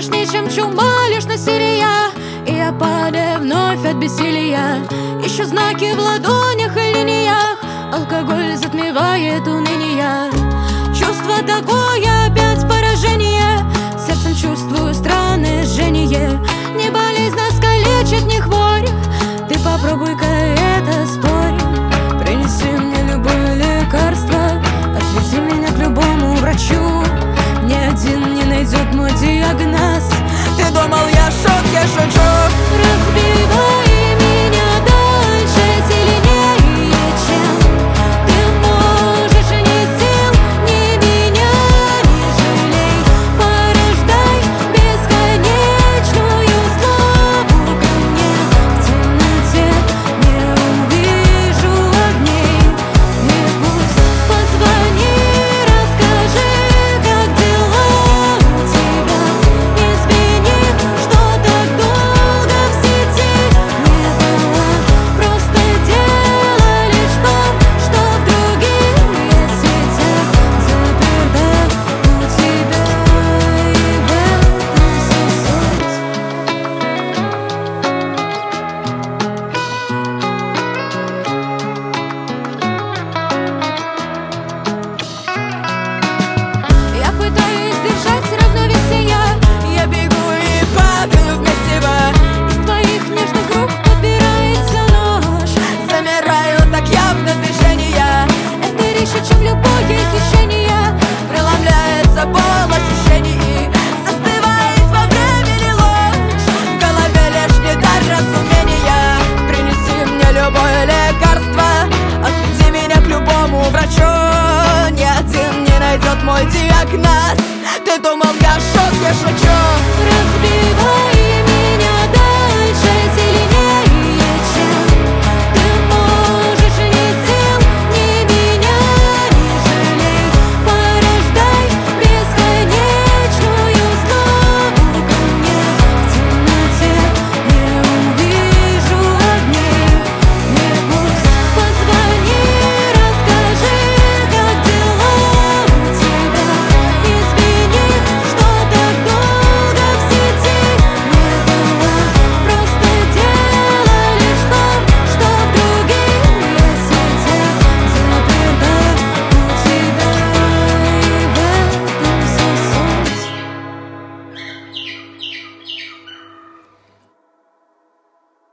страшнее, чем чума, лишь насилие. И я падаю вновь от бессилия. Ищу знаки в ладонях и линиях. Алкоголь затмевает уныние. Чувство такое, опять поражение. Сердцем чувствую странное жжение. Не болезнь нас калечит, не хворь. Ты попробуй-ка